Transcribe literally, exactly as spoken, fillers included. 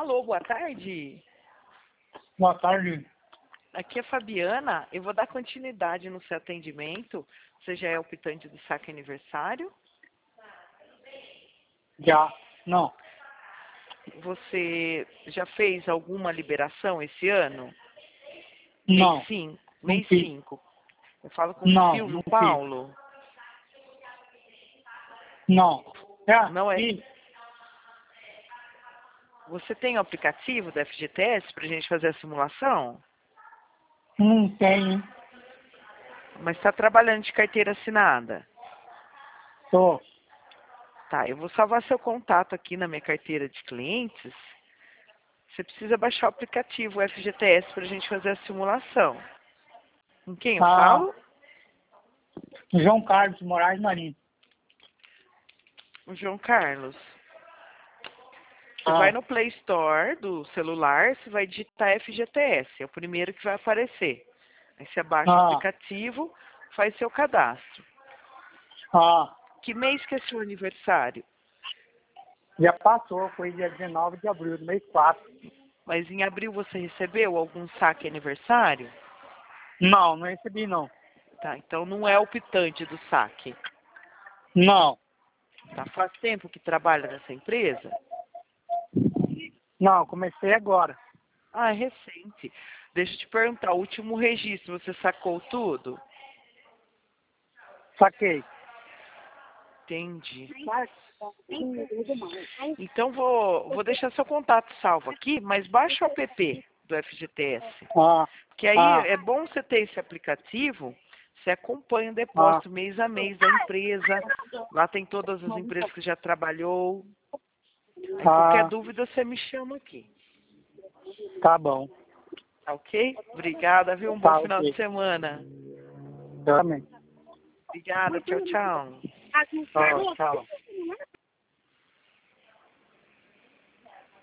Alô, boa tarde. Boa tarde. Aqui é Fabiana. Eu vou dar continuidade no seu atendimento. Você já é optante do saque aniversário? Já. Não. Você já fez alguma liberação esse ano? Não. Mês cinco. Não Mês fiz. cinco. Eu falo com o Não, Silvio não fiz. Paulo. Não. É, Não é? fiz. Você tem o aplicativo da F G T S para a gente fazer a simulação? Não tem. Mas está trabalhando de carteira assinada? Tô. Tá, eu vou salvar seu contato aqui na minha carteira de clientes. Você precisa baixar o aplicativo F G T S para a gente fazer a simulação. Com quem eu Ah, falo? João Carlos Moraes Marinho. O João Carlos. Você Ah, vai no Play Store do celular, você vai digitar F G T S, é o primeiro que vai aparecer. Aí você baixa o ah, aplicativo, faz seu cadastro. ah. Que mês que é seu aniversário? Já passou, foi dia dezenove de abril, do mês quatro. Mas em abril você recebeu algum saque aniversário? Não, não recebi não. Tá, então não é optante do saque. Não. Tá, faz tempo que trabalha nessa empresa? Não, comecei agora. Ah, é recente. Deixa eu te perguntar, o último registro, você sacou tudo? Saquei. Entendi. Então vou, vou deixar seu contato salvo aqui, mas baixa o app do F G T S. Ah, Que aí ah, é bom você ter esse aplicativo, você acompanha o ah. depósito mês a mês da empresa. Lá tem todas as empresas que já trabalhou. Aí qualquer Ah, dúvida você me chama aqui. tá bom. Tá ok? Obrigada, viu? Um bom Tá final de ok. semana. Eu também. Obrigada, tchau, tchau. Tchau, tchau.